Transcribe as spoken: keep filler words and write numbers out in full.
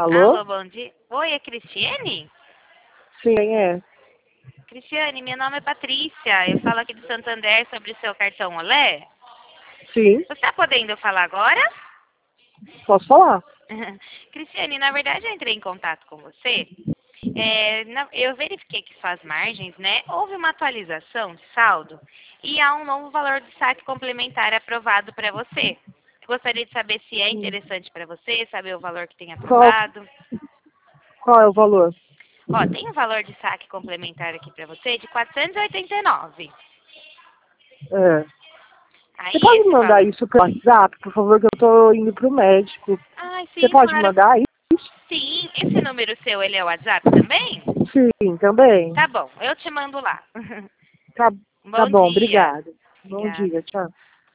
Alô? Alô, bom dia. Oi, é Cristiane? Sim, quem é? Cristiane, meu nome é Patrícia. Eu falo aqui do Santander sobre o seu cartão Olé. Sim, Você está podendo falar agora? posso falar? Cristiane, na verdade eu entrei em contato com você. É, na- eu verifiquei que suas margens, né? Houve uma atualização de saldo e há um novo valor de saque complementar aprovado para você. Eu gostaria de saber se é Hum. interessante para você, saber o valor que tem Qual, aprovado. qual é o valor? Ó, tem um valor de saque complementar aqui para você de quatrocentos e oitenta e nove. É. Você Aí pode me esse mandar valor. isso pelo WhatsApp, por favor, que eu tô indo pro médico. Ai, Você sim, pode me claro. mandar isso? Sim, esse número seu, ele é o WhatsApp também? Sim, também. Tá bom, eu te mando lá. Tá, tá Bom bom, dia. obrigada. Bom Obrigada. dia, tchau.